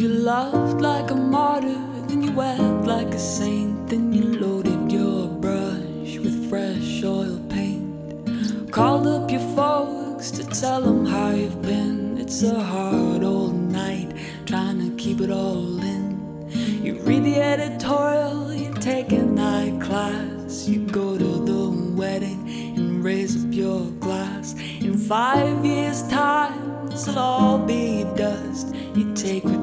You loved like a martyr, then you wept like a saint, then you loaded your brush with fresh oil paint. Called up your folks to tell them how you've been. It's a hard old night trying to keep it all in. You read the editorial, you take a night class, you go to the wedding and raise up your glass. In 5 years' time, this'll all be dust. You take what